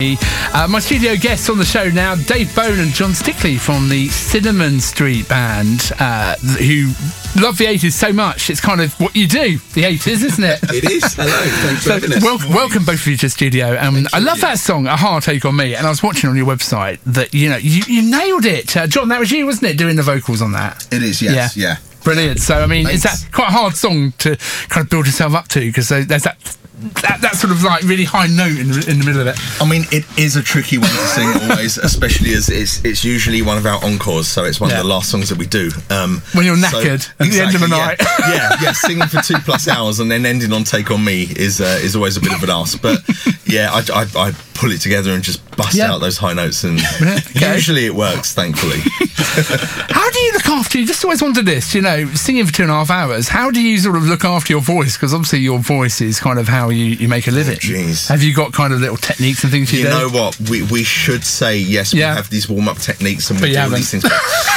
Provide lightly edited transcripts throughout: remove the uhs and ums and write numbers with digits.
My studio guests on the show now, Dave Bone and John Stickley from the Cinnamon Street Band, who love the 80s so much. It's kind of what you do, the 80s, isn't it? It is. Hello, thanks for having us. Welcome both of you to the studio. I love that song, A Hard Take on Me, and I was watching on your website that, you nailed it. John, that was you, wasn't it, doing the vocals on that? It is, yes, yeah. Brilliant. So, I mean, is that quite a hard song to kind of build yourself up to? Because there's that sort of like really high note in the middle of it. I mean, it is a tricky one to sing always, especially as it's usually one of our encores, so it's one of the last songs that we do. When you're knackered at the end of the night. Yeah, singing for 2+ hours and then ending on Take On Me is always a bit of an ask. But yeah, I pull it together and just bust out those high notes, and usually it works, thankfully. How do you look after, you just always wondered this, singing for 2.5 hours, how do you sort of look after your voice? Because obviously your voice is kind of how you make a living. Jeez. Have you got kind of little techniques and things you do? You know what? We should say, yes, we have these warm-up techniques and we do all these things.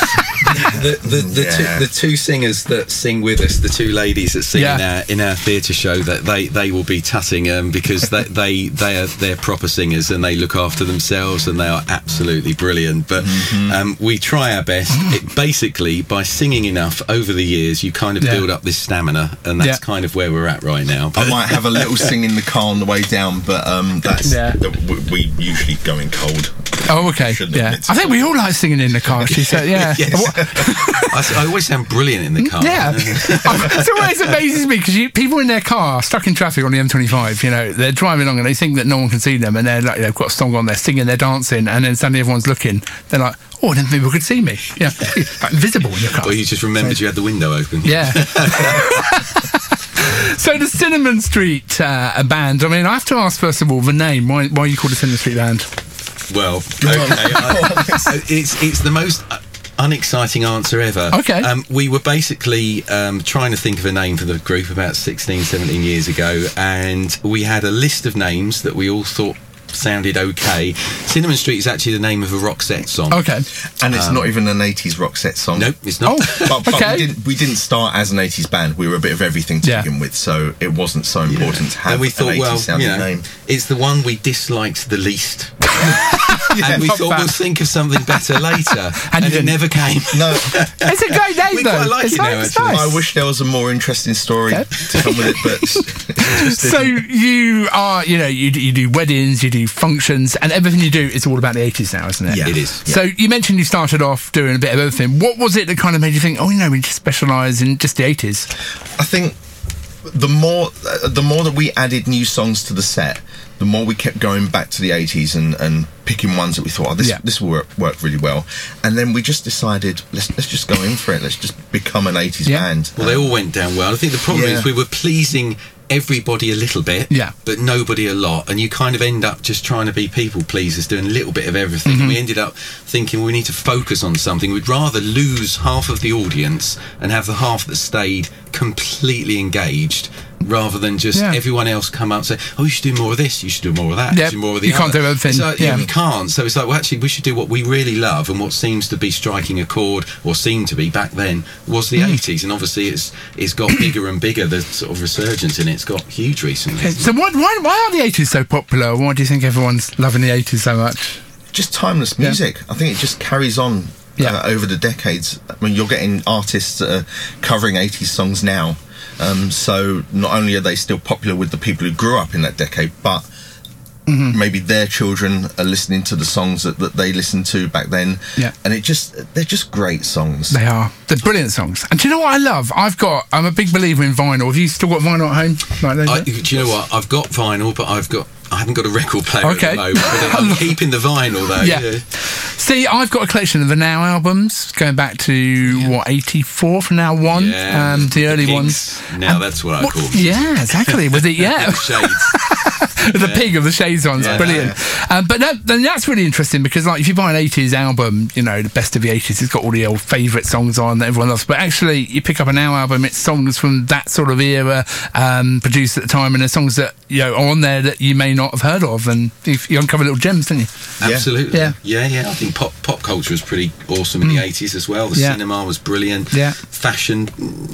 The two singers that sing with us, the two ladies that sing in our theatre show, that they will be tutting because they're proper singers and they look after themselves and they are absolutely brilliant. But we try our best. Basically, by singing enough over the years, you kind of build up this stamina, and that's kind of where we're at right now. I might have a little sing in the car on the way down, but we usually go in cold. Oh, okay. I think we all like singing in the car, actually. So, yeah. I always sound brilliant in the car. Yeah. It always amazes me because people in their car stuck in traffic on the M25, they're driving along and they think that no one can see them, and they're like, they've got a song on, they're singing, they're dancing, and then suddenly everyone's looking. They're like, oh, then people could see me. Yeah, like invisible in your car. Well, you just remembered you had the window open. Yeah. So the Cinnamon Street band, I mean, I have to ask first of all the name. Why are you called the Cinnamon Street Band? Well, it's the most unexciting answer ever. Okay. We were basically trying to think of a name for the group about 16, 17 years ago, and we had a list of names that we all thought sounded okay. Cinnamon Street is actually the name of a Roxette song. Okay. And it's not even an 80s Roxette song. Nope, it's not. But we didn't start as an 80s band. We were a bit of everything to begin with, so it wasn't so important to have an 80s sounding name. It's the one we disliked the least. And we thought we'll think of something better later, and it never came. No, it's a great name, we though. Quite like it now, actually. Nice. I wish there was a more interesting story to come with it, but so you are, you do weddings, you do functions, and everything you do is all about the 80s now, isn't it? Yeah, it is. So you mentioned you started off doing a bit of everything. What was it that kind of made you think, we just specialise in just the 80s? I think the more that we added new songs to the set, the more we kept going back to the 80s and picking ones that we thought, this will work really well. And then we just decided, let's just go in for it. Let's just become an 80s band. Well, they all went down well. I think the problem is we were pleasing everybody a little bit, but nobody a lot, and you kind of end up just trying to be people pleasers, doing a little bit of everything. And we ended up thinking we need to focus on something. We'd rather lose half of the audience and have the half that stayed completely engaged, rather than just everyone else come up and say, you should do more of this, you should do more of that, you should do more of the other. You can't do everything. We can't. So it's like, well, actually, we should do what we really love, and what seems to be striking a chord, or seemed to be back then, was the 80s. And obviously it's got bigger and bigger, the sort of resurgence in it's got huge recently. Okay. So why are the 80s so popular? Why do you think everyone's loving the 80s so much? Just timeless music. I think it just carries on over the decades. I mean, you're getting artists that are covering 80s songs now. So not only are they still popular with the people who grew up in that decade, but maybe their children are listening to the songs that they listened to back then. And they're just great songs. They are. They're brilliant songs. And do you know what I love? I'm a big believer in vinyl. Have you still got vinyl at home? Do you know what? I've got vinyl, but I haven't got a record player at the moment. But I'm keeping the vinyl though. Yeah. See, I've got a collection of the Now albums going back to 84 from Now 1. The early ones. Now that's what I call them. Yeah, exactly. With it, Shades. The pig of the Shades ones, brilliant. But that's really interesting because, like, if you buy an 80s album, the best of the 80s, it's got all the old favourite songs on that everyone loves. But actually, you pick up a Now album, it's songs from that sort of era, produced at the time, and there's songs that are on there that you may not have heard of, and you uncover little gems, don't you? Absolutely. Yeah. I think pop culture was pretty awesome in the 80s as well. The cinema was brilliant. Fashion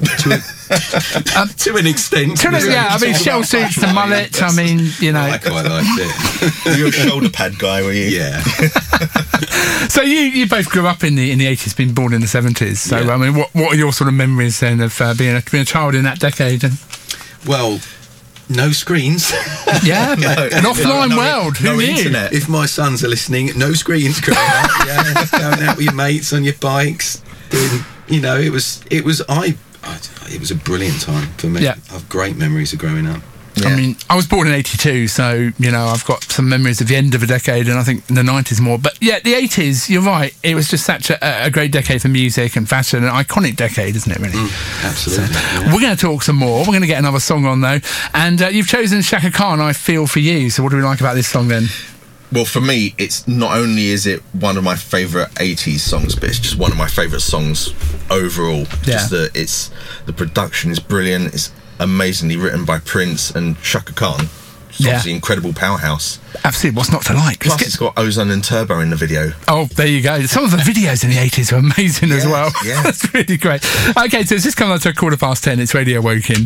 to an extent. I mean, shell suits, the mullet. I mean, you know, I quite liked it. You're a shoulder pad guy, were you? Yeah. So you both grew up in the 80s, been born in the 70s. So I mean, what are your sort of memories then of being a child in that decade? Well, no screens. Yeah, an offline world. Who knew? Internet. If my sons are listening, no screens growing up. Yeah, going out with your mates on your bikes. Doing, you know, it was a brilliant time for me. Yeah. I have great memories of growing up. Yeah. I mean, I was born in 82, so, you know, I've got some memories of the end of a decade, and I think in the 90s more. But yeah, the 80s, you're right, it was just such a great decade for music and fashion, an iconic decade, isn't it, really? Absolutely. So, we're going to talk some more. We're going to get another song on, though. And you've chosen Chaka Khan, I Feel For You. So what do we like about this song, then? Well, for me, it's not only is it one of my favourite 80s songs, but it's just one of my favourite songs overall. Yeah. Just the production is brilliant. It's amazingly written by Prince and Chaka Khan. It's obviously incredible powerhouse. Absolutely, what's not to like? Plus, it's got Ozone and Turbo in the video. Oh, there you go. Some of the videos in the 80s were amazing as well. Yeah. That's really great. Okay, so it's just coming up to 10:15. It's Radio Woking.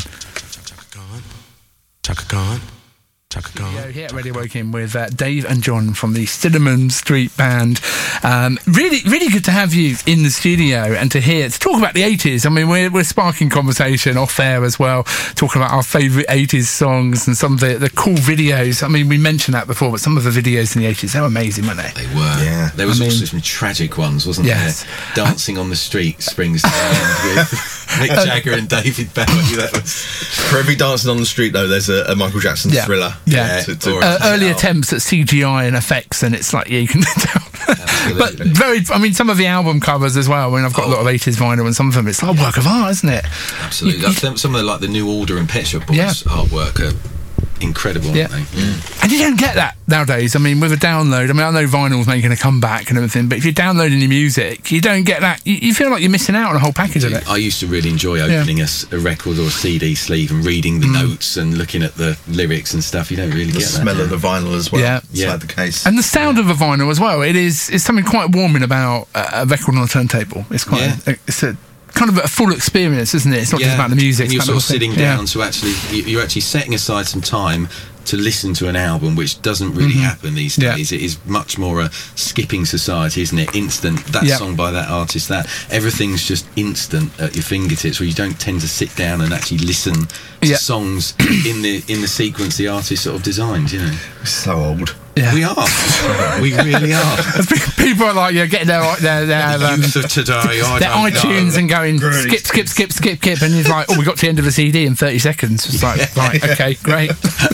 Chaka Khan. Here at Radio Woking with Dave and John from the Cinnamon Street Band. Really, really good to have you in the studio and to talk about the 80s. I mean, we're sparking conversation off air as well, talking about our favourite 80s songs and some of the cool videos. I mean, we mentioned that before, but some of the videos in the 80s, they were amazing, weren't they? They were. Yeah. There was also some tragic ones, wasn't there? Dancing on the Street springs to mind with Mick Jagger and David Bowie. That was... For every Dancing on the Street, though, there's a Michael Jackson Thriller. Yeah. Early attempts at CGI and effects, and it's like, you can tell. But some of the album covers as well. I mean, I've got a lot of 80s vinyl, and some of them, it's like a work of art, isn't it? Absolutely. Some of the New Order and Pet Shop Boys artwork are incredible, aren't they? And you don't get that nowadays. I mean, with a download, I know vinyl's making a comeback and everything, but if you're downloading your music, you don't get that. You feel like you're missing out on a whole package of it. I used to really enjoy opening a record or a CD sleeve and reading the notes and looking at the lyrics and stuff. You don't really get that. The smell of the vinyl as well. Yeah. It's like the case. And the sound of a vinyl as well. It's something quite warming about a record on a turntable. It's quite it's a kind of a full experience, isn't it? It's not just about the music. And you're sort of sitting down to you're actually setting aside some time to listen to an album, which doesn't really happen these days. It is much more a skipping society, isn't it? Instant, that song by that artist, that everything's just instant at your fingertips, where you don't tend to sit down and actually listen to songs in the sequence the artist sort of designed, you know. We're so old. Yeah. We are. We really are. People are like, getting their youth of today, their iTunes and going skip, and he's like, we got to the end of the CD in 30 seconds. It's like, right, okay, great.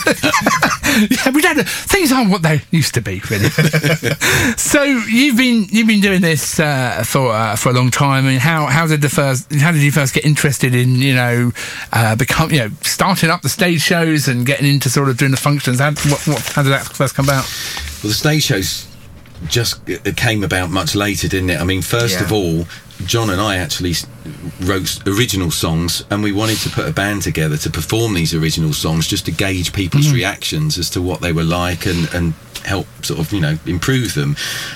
We don't. Things aren't what they used to be, really. So you've been doing this for a long time. I mean, how did you first get interested in starting up the stage shows and getting into sort of doing the functions? How did that first come about? Well, the stage shows just came about much later, didn't it? I mean, first of all, John and I actually wrote original songs, and we wanted to put a band together to perform these original songs just to gauge people's reactions as to what they were like and help sort of, improve them.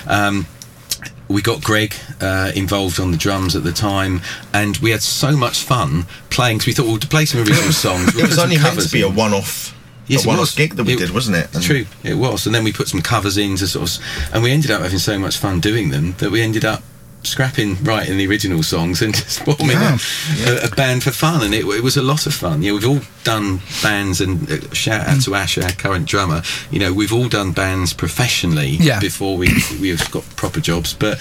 We got Greg involved on the drums at the time, and we had so much fun playing, because we thought, to play some original songs. It was only meant to be a one-off. Yes, a one-off gig that we did, wasn't it? True, it was. And then we put some covers in to sort of, and we ended up having so much fun doing them that we ended up scrapping writing the original songs and just forming a band for fun, and it was a lot of fun. We've all done bands, and shout out to Ash, our current drummer. We've all done bands professionally before we've got proper jobs, but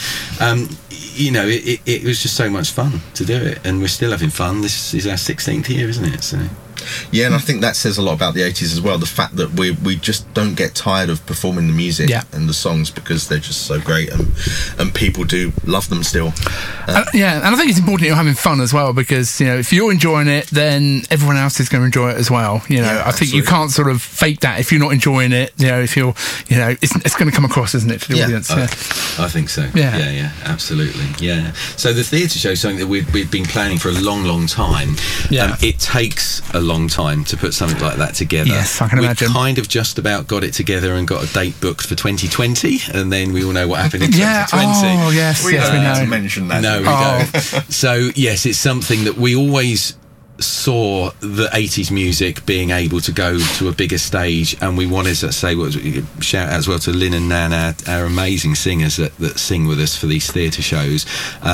it was just so much fun to do it, and we're still having fun. This is our 16th year, isn't it? So. Yeah, and I think that says a lot about the 80s as well, the fact that we just don't get tired of performing the music and the songs, because they're just so great, and people do love them still. And I think it's important you're having fun as well, because if you're enjoying it, then everyone else is going to enjoy it as well. I think you can't sort of fake that if you're not enjoying it. If you're it's going to come across, isn't it, to the audience? I think so. Yeah, absolutely. Yeah. So the theatre show is something that we've been planning for a long time. It takes a lot long time to put something like that together. Yes, I can imagine. We kind of just about got it together and got a date booked for 2020, and then we all know what happened in 2020. Oh, yes, we we know. To mention that. No, we don't. So, yes, it's something that we always saw the 80s music being able to go to a bigger stage, and we wanted to say, shout out as well to Lynn and Nan, our amazing singers that sing with us for these theatre shows.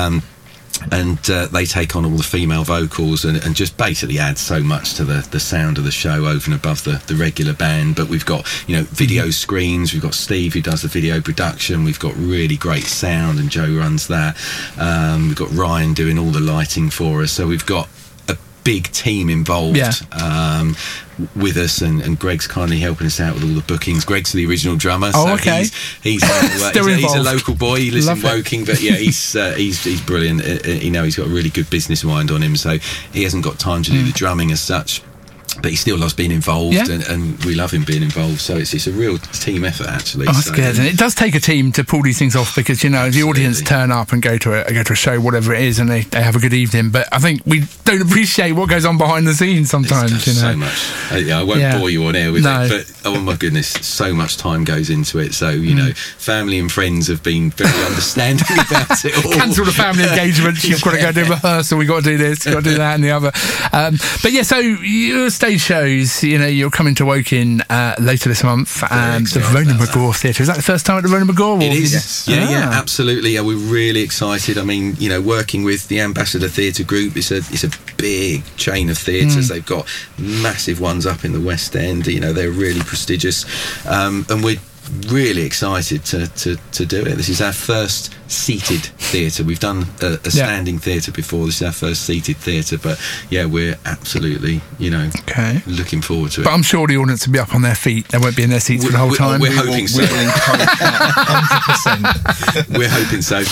And they take on all the female vocals and just basically add so much to the sound of the show over and above the regular band. But we've got, video screens, we've got Steve who does the video production, we've got really great sound and Joe runs that. We've got Ryan doing all the lighting for us, so we've got a big team involved with us, and Greg's kindly helping us out with all the bookings. Greg's the original drummer, so he's he's a local boy. He lives in Woking, but he's brilliant. He's got a really good business mind on him, so he hasn't got time to do the drumming as such, but he still loves being involved, and we love him being involved. So it's a real team effort, actually. Oh, that's good. And it does take a team to pull these things off, because the audience turn up and go to a show, whatever it is, and they have a good evening. But I think we don't appreciate what goes on behind the scenes sometimes. So much. I won't bore you on air with it, but oh my goodness, so much time goes into it. So family and friends have been very understanding about it all. Cancel the family engagements. You've got to go do rehearsal. We've got to do this. You've got to do that and the other. But yeah, so your stage shows, you're coming to Woking later this month, and the Ronan McGraw Theatre. Is that the first time at the Ronan McGraw? It is. Yes. Yeah, absolutely. Yeah, we're really excited. I mean, working with the Ambassador Theatre Group, it's a big chain of theatres. They've got massive ones up in the West End. They're really prestigious, and we're really excited to do it. This is our first seated theatre. We've done a standing theatre before. This is our first seated theatre, but we're absolutely looking forward to it. But I'm sure the audience will be up on their feet. They won't be in their seats for the whole time. We're hoping so. 100%. We're hoping so.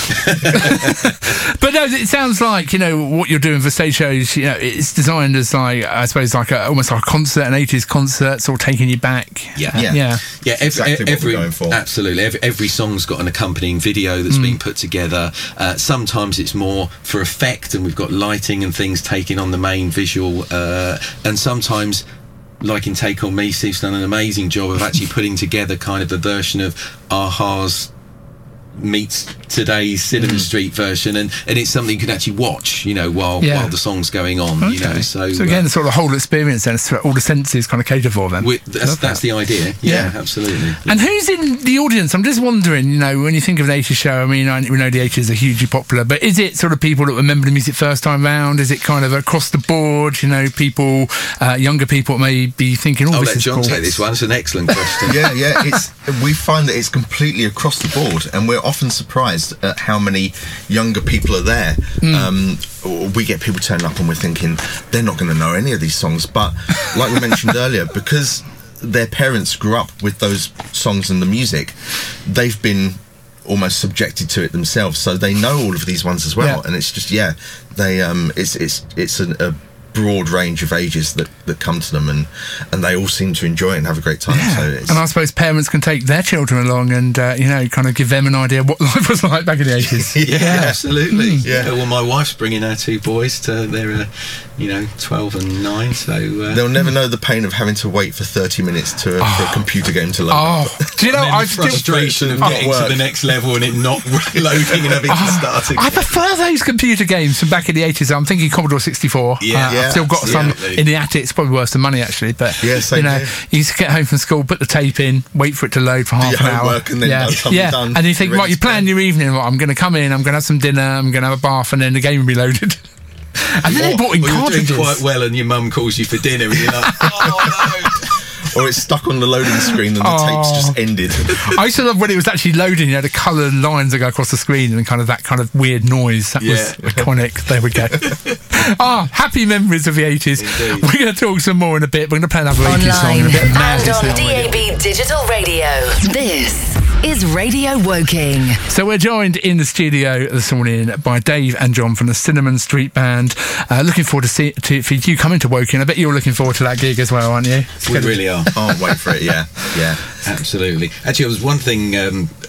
But no, it sounds like what you're doing for stage shows. It's designed as almost like a concert, an 80s concert, sort of taking you back. Exactly what we're going for. Absolutely. Every song's got an accompanying video that's been put together. Sometimes it's more for effect, and we've got lighting and things taking on the main visual, and sometimes, like in Take On Me, Steve's done an amazing job of actually putting together kind of a version of a-ha's meets today's Cinema Street version, and it's something you can actually watch while the song's going on. So again, the sort of whole experience, then all the senses kind of cater for them. That's the idea. Absolutely. And who's in the audience? I'm just wondering, when you think of an 80s show, I mean, we know the 80s are hugely popular, but is it sort of people that remember the music first time round? Is it kind of across the board, people, younger people may be thinking, I'll let John take this one. It's an excellent question. We find that it's completely across the board, and we're often surprised at how many younger people are there. We get people turning up and we're thinking they're not going to know any of these songs, but like we mentioned earlier, because their parents grew up with those songs and the music, they've been almost subjected to it themselves, so they know all of these ones as well. And it's just it's a broad range of ages that come to them, and they all seem to enjoy it and have a great time. And I suppose parents can take their children along and kind of give them an idea what life was like back in the 80s. Absolutely. Well, my wife's bringing her two boys to their 12 and 9, so they'll never know the pain of having to wait for 30 minutes for a computer game to load. Do you know, I frustration of getting to the next level and it not loading and having to start again. I prefer those computer games from back in the 80s. I'm thinking Commodore 64. I've still got some in the attic. It's probably worth the money, actually, but you used to get home from school, put the tape in, wait for it to load for half an hour, and then done, and you think, right, you plan your evening, I'm going to come in, I'm going to have some dinner, I'm going to have a bath, and then the game will be loaded. And then they bought in cartridges. You're doing quite well, and your mum calls you for dinner, and you're like, oh no. Or it's stuck on the loading screen and the tape's just ended. I used to love when it was actually loading, the coloured lines that go across the screen and kind of that kind of weird noise. That was iconic. There we go. Happy memories of the 80s. Indeed. We're going to talk some more in a bit. We're going to play another 80s song in a bit. And on DAB Digital Radio. This is Radio Woking. So we're joined in the studio this morning by Dave and John from the Cinnamon Street Band. Looking forward for you coming to Woking. I bet you're looking forward to that gig as well, aren't you? We really are. Can't wait for it. Yeah. Absolutely. Actually, there was one thing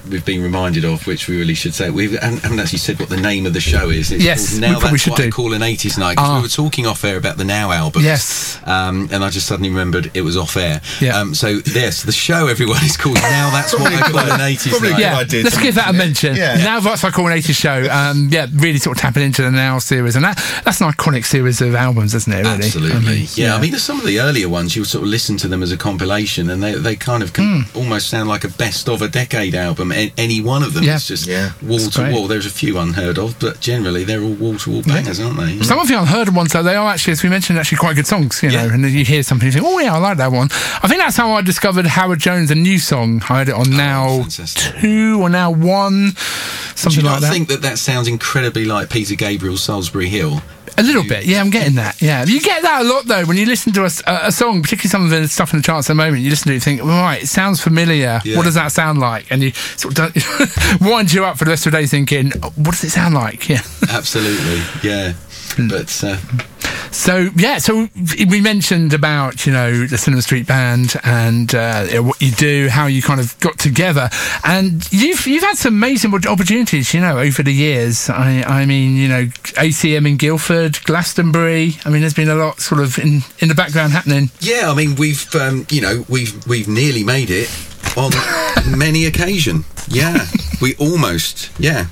we've been reminded of, which we really should say. We haven't actually said what the name of the show is. It's yes, Now we probably That's should What do. I Call an 80s Night, because we were talking off air about the Now album. Yes. And I just suddenly remembered it was off air. Yeah. So yes, the show, everyone, is called Now That's What I Call an 80s Night. Yeah, let's give that a mention. Now That's What I Call an 80s show. Really sort of tapping into the Now series, and that's an iconic series of albums, isn't it? Really? Absolutely. I mean, some of the earlier ones, you sort of listen to them as a compilation, and they kind of can almost sound like a best of a decade album. Any one of them is just wall to wall. There's a few unheard of, but generally they're all wall to wall bangers, aren't they? Some of the unheard of ones, though, they are actually, as we mentioned, actually quite good songs. You know, and then you hear something, you think, oh yeah, I like that one. I think that's how I discovered Howard Jones, a new song. I heard it on Now 2 or Now 1, something like that. I think that sounds incredibly like Peter Gabriel's Salisbury Hill. A little bit, yeah, I'm getting that. Yeah, you get that a lot though when you listen to a song, particularly some of the stuff in the charts at the moment. You listen to it, and think, right, it sounds familiar. Yeah. What does that sound like? And you sort of wind you up for the rest of the day, thinking, what does it sound like? Yeah, absolutely, yeah. But so we mentioned about the Cinema Street Band and what you do, how you kind of got together, and you've had some amazing opportunities over the years. I mean ACM in Guildford, Glastonbury. I mean there's been a lot sort of in the background happening. Yeah, I mean we've we've nearly made it on many occasions. Yeah, we almost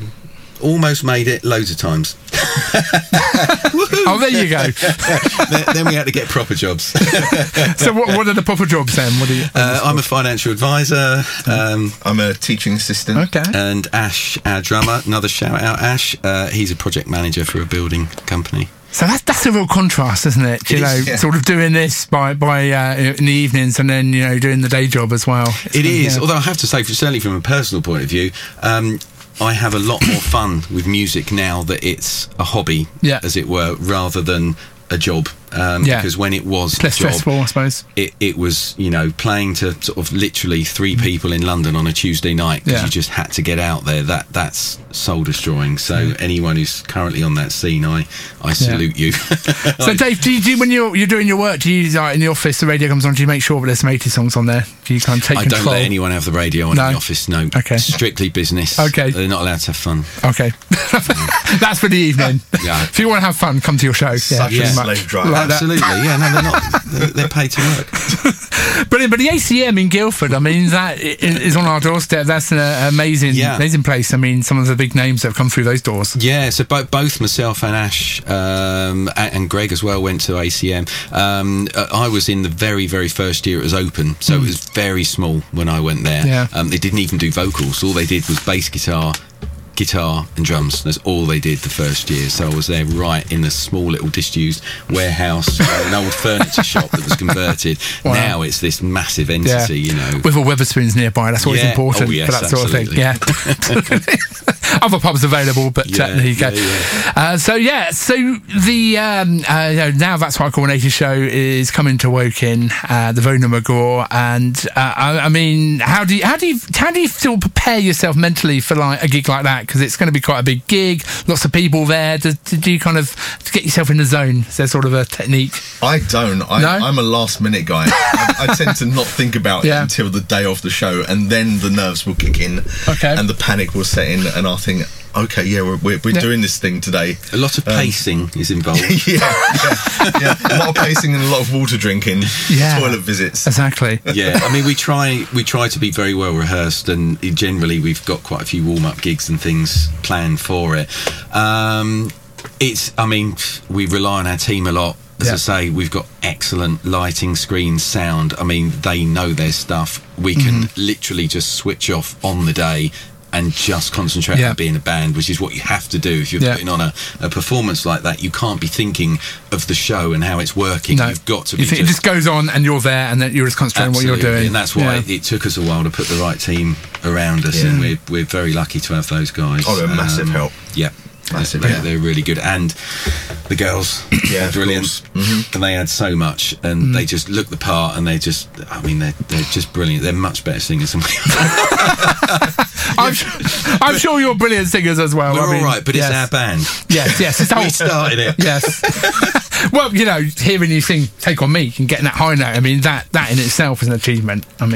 made it loads of times. Oh, there you go. Then we had to get proper jobs. So what are the proper jobs then? What do you? I'm a financial advisor. I'm a teaching assistant. Okay. And Ash, our drummer, another shout out, Ash. He's a project manager for a building company. So that's a real contrast, isn't it? Sort of doing this by in the evenings and then doing the day job as well. It is. Although I have to say, certainly from a personal point of view, I have a lot more fun with music now that it's a hobby, as it were, rather than a job. Because when it was less stressful, I suppose. It was, playing to sort of literally 3 people in London on a Tuesday night because you just had to get out there. That's soul destroying. So anyone who's currently on that scene, I salute you. So Dave, do you when you're doing your work, do you in the office, the radio comes on, do you make sure that there's some 80 songs on there? Do you kind of take control? I don't let anyone have the radio on in the office, no. Okay. Strictly business. Okay. They're not allowed to have fun. Okay. That's for the evening. Yeah. If you want to have fun, come to your show. Such a slave driver. Absolutely, yeah, no, they're not. They're paid to work. Brilliant, but the ACM in Guildford, I mean, that is on our doorstep. That's an amazing place. I mean, some of the big names that have come through those doors. Yeah, so both myself and Ash and Greg as well went to ACM. I was in the very, very first year it was open, so it was very small when I went there. Yeah. They didn't even do vocals. All they did was bass guitar and drums. That's all they did the first year. So I was there right in the small little disused warehouse, an old furniture shop that was converted. Wow. Now it's this massive entity, with all Wetherspoons nearby. That's always important for that sort of thing. Yeah. Other pubs available, but there you go. So the Now That's What I Call an 80s show is coming to Woking, the Vona McGraw, and I mean, how do you still prepare yourself mentally for like a gig like that? Because it's going to be quite a big gig, lots of people there. Do you kind of get yourself in the zone? Is there sort of a technique? I don't. I'm a last minute guy. I tend to not think about it until the day of the show, and then the nerves will kick in, and the panic will set in, and I'll think, okay, we're doing this thing today. A lot of pacing is involved. A lot of pacing and a lot of water drinking, toilet visits. Exactly. Yeah, I mean, we try to be very well rehearsed, and generally we've got quite a few warm-up gigs and things planned for it. We rely on our team a lot. As I say, we've got excellent lighting, screens, sound. I mean, they know their stuff. We can literally just switch off on the day and just concentrate on being a band, which is what you have to do if you're putting on a performance like that. You can't be thinking of the show and how it's working. No. You've got to be. It just goes on, and you're there, and then you're just concentrating on what you're doing. And that's why it took us a while to put the right team around us, and we're very lucky to have those guys. Oh, they're massive help. Yeah. They're really good, and the girls, brilliant, and they add so much, and they just look the part, and they're just brilliant. They're much better singers than we are. I'm sure you're brilliant singers as well. We're all right, but it's our band. Yes, we started it. Yes. Well, hearing you sing "Take on Me" and getting that high note, I mean that in itself is an achievement. I mean.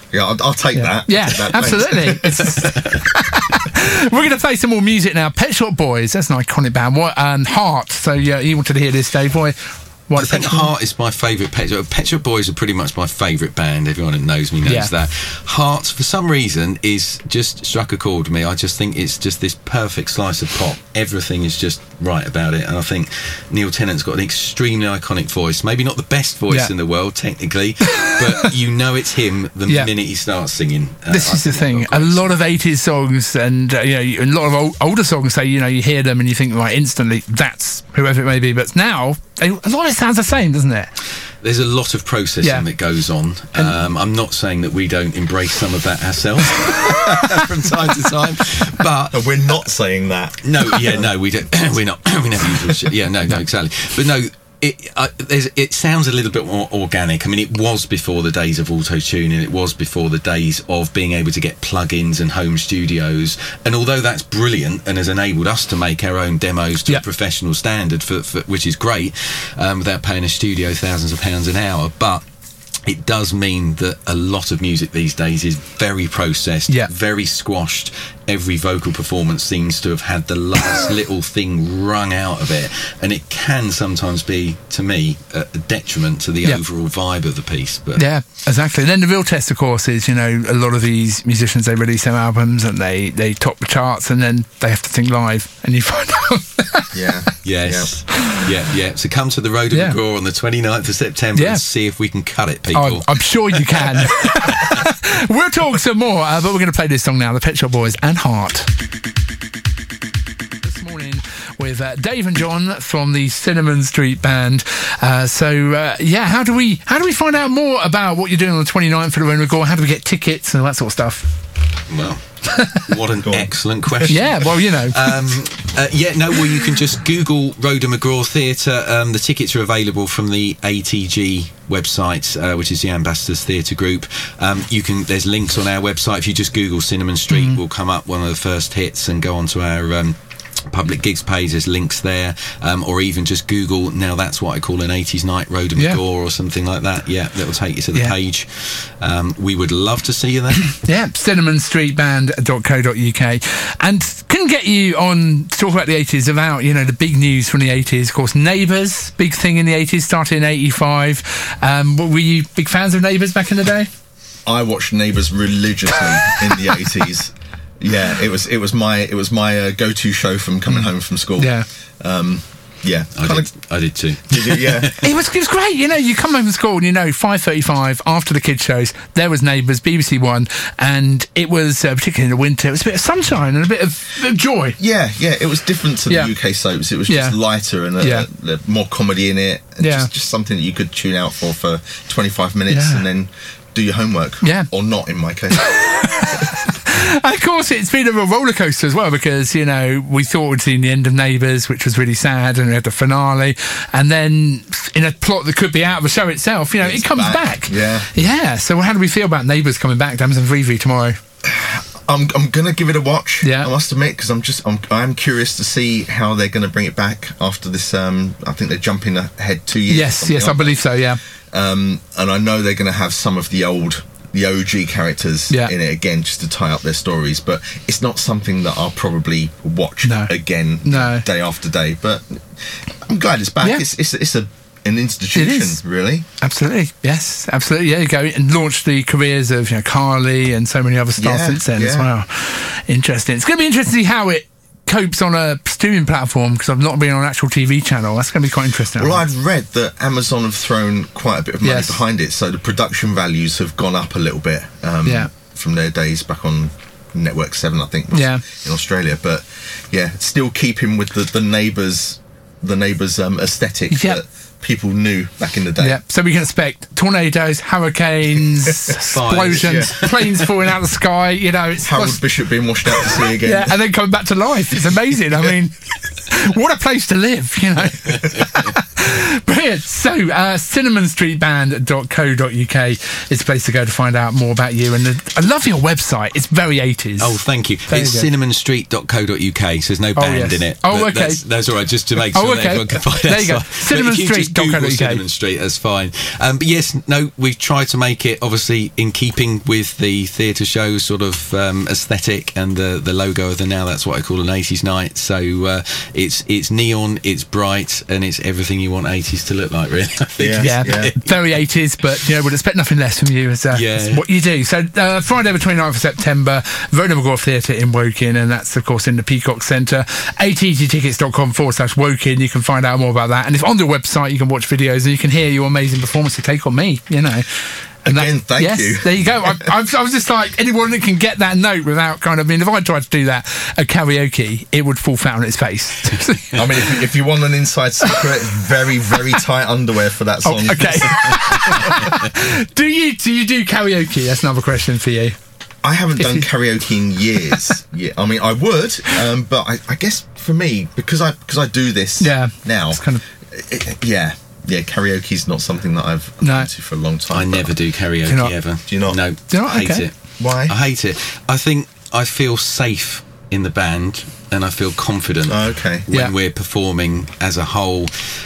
Yeah, I'll take that. Yeah, that, absolutely. We're going to play some more music now. Pet Shop Boys, that's an iconic band. And Heart. So you wanted to hear this, Dave. Why I think Heart is my favourite. Pet Shop Boys are pretty much my favourite band. Everyone who knows me knows that. Heart, for some reason, is just struck a chord with me. I just think it's just this perfect slice of pop. Everything is just right about it. And I think Neil Tennant's got an extremely iconic voice. Maybe not the best voice in the world, technically, but you know it's him the minute he starts singing. This is the thing. A lot of 80s songs and a lot of older songs say, you hear them and you think, like, instantly, that's whoever it may be. But now, a lot of it sounds the same, doesn't it? There's a lot of processing that goes on. I'm not saying that we don't embrace some of that ourselves from time to time, but we're not saying that. No, we don't. We're not. We never use this shit. Yeah, no, exactly. But no, it sounds a little bit more organic. I mean, it was before the days of auto-tune, and it was before the days of being able to get plugins and home studios. And although that's brilliant and has enabled us to make our own demos to a professional standard, for which is great, without paying a studio thousands of pounds an hour, but it does mean that a lot of music these days is very processed, very squashed. Every vocal performance seems to have had the last little thing wrung out of it, and it can sometimes be, to me, a detriment to the overall vibe of the piece. But yeah, exactly. And then the real test, of course, is a lot of these musicians, they release their albums and they top the charts, and then they have to sing live, and you find out. So come to the Road of McGraw on the 29th of September and see if we can cut it, people. Oh, I'm sure you can. We'll talk some more, but we're going to play this song now, the Pet Shop Boys and Heart. This morning with Dave and John from the Cinnamon Street Band. How do we find out more about what you're doing on the 29th for the Road of McGraw? How do we get tickets and all that sort of stuff? Well, what an excellent question. Yeah, well, you can just Google Road of McGraw Theatre. The tickets are available from the ATG website, which is the Ambassadors Theatre Group. There's links on our website. If you just Google Cinnamon Street, will come up, one of the first hits, and go onto our public gigs page. There's links there, or even just Google, now that's what I call an 80s night, Road of McGraw, or something like that. That'll take you to the page. We would love to see you there. cinnamonstreetband.co.uk. And couldn't get you on to talk about the 80s without the big news from the 80s. Of course, Neighbours, big thing in the 80s, started in 85. Were you big fans of Neighbours back in the day? I watched Neighbours religiously in the 80s. Yeah, it was my go-to show from coming home from school. I did too. Did you? Yeah. It was great. You come home from school and 5:35 after the kids shows, there was Neighbours, BBC One, and it was particularly in the winter. It was a bit of sunshine and a bit of joy. Yeah. It was different to the UK soaps. It was just lighter and more comedy in it. And just something that you could tune out for 25 minutes and then do your homework. Yeah, or not in my case. And of course, it's been a real roller coaster as well, because we thought we'd seen the end of Neighbours, which was really sad, and we had the finale, and then in a plot that could be out of the show itself, it comes back. Yeah. So how do we feel about Neighbours coming back to Amazon Freeview tomorrow? I'm gonna give it a watch. Yeah, I must admit, because I'm curious to see how they're gonna bring it back after this. I think they're jumping ahead 2 years. Yes, I believe so. Yeah. And I know they're gonna have some of the OG characters in it again, just to tie up their stories, but it's not something that I'll probably watch again day after day. But I'm glad it's back. It's an institution, really. Absolutely, yes, absolutely. Yeah, you go and launch the careers of Carly and so many other stars since then as well. Interesting. It's going to be interesting to see how it copes on a streaming platform, because I've not been on an actual TV channel. That's going to be quite interesting. Well, I've read that Amazon have thrown quite a bit of money behind it, so the production values have gone up a little bit from their days back on Network 7, I think, in Australia. But still keeping with the Neighbours aesthetic that people knew back in the day. Yeah, so we can expect tornadoes, hurricanes, explosions, planes falling out of the sky. It's Harold Bishop being washed out to sea again. And then coming back to life. It's amazing. I mean, what a place to live. Brilliant. So, cinnamonstreetband.co.uk is the place to go to find out more about you. And I love your website. It's very 80s. Oh, thank you. It's cinnamonstreet.co.uk, so there's no band in it. Oh, okay. That's all right, just to make sure that everyone can find there you go. Cinnamonstreet.co.uk. Cinnamon Street, that's fine. But yes, no, we've tried to make it obviously in keeping with the theatre show sort of aesthetic and the logo of the Now That's What I Call an 80s Night. So it's neon, it's bright, and it's everything you want 80s to look like, really. I think. Yeah. Very 80s, but we'd expect nothing less from you as what you do. So Friday the 29th of September, Vernon McGraw Theatre in Woking, and that's of course in the Peacock Centre. attgtickets.com/Woking. You can find out more about that, and if on the website you can watch videos and you can hear your amazing performance to Take On Me, And thank you. There you go. I was just like, anyone that can get that note without if I tried to do that at karaoke, it would fall flat on its face. I mean, if you want an inside secret, very, very tight underwear for that song. Okay. Do you do karaoke? That's another question for you. I haven't done karaoke in years. I mean, I would, but I guess for me, because I do this now, it's kind of karaoke's not something that I've done for a long time. I never do karaoke ever. Do you not? No. Do you not? Hate it. Why? I hate it. I think I feel safe in the band and I feel confident when we're performing as a whole.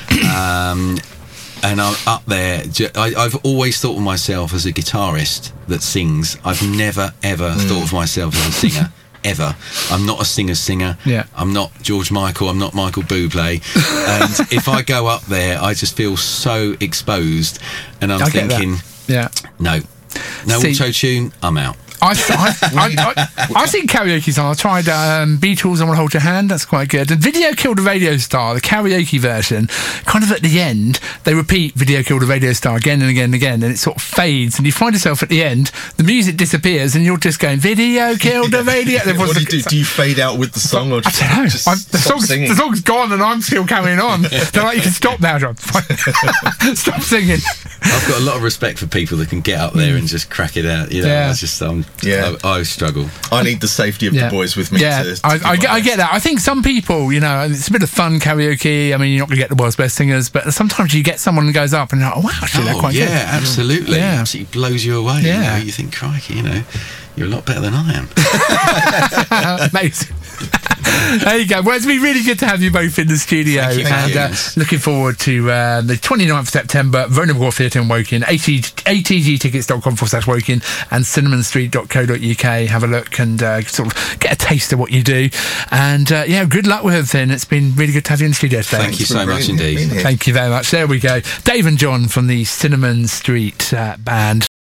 And I'm up there. I've always thought of myself as a guitarist that sings. I've never, ever thought of myself as a singer. Ever. I'm not a singer. Yeah. I'm not George Michael. I'm not Michael Bublé. And if I go up there, I just feel so exposed. And I'm thinking, no auto-tune, I'm out. I think karaoke's on. I tried Beatles, I Want to Hold Your Hand. That's quite good. And Video Killed a Radio Star, the karaoke version, kind of at the end, they repeat Video Killed a Radio Star again and again and again, and it sort of fades, and you find yourself at the end, the music disappears, and you're just going, Video Killed a Radio. What do you do? Do you fade out with the song, or just, I don't know. The song's gone, and I'm still carrying on. They're like, you can stop now, John. Stop singing. I've got a lot of respect for people that can get up there and just crack it out. It's just I struggle. I need the safety of the boys with me. I get that. I think some people, it's a bit of fun karaoke. I mean, you're not going to get the world's best singers, but sometimes you get someone who goes up and you're like, oh wow, actually they're quite good. Yeah, absolutely. Yeah. Absolutely blows you away. Yeah. You think, crikey, you're a lot better than I am. Amazing. There you go. Well, it's been really good to have you both in the studio. Thank you. Looking forward to the 29th of September, Vernon McGraw Theatre in Woking, attgtickets.com/Woking and cinnamonstreet.co.uk. Have a look and sort of get a taste of what you do. And good luck with everything. It's been really good to have you in the studio today. Thank you so much indeed. Thank you very much. There we go. Dave and John from the Cinnamon Street Band.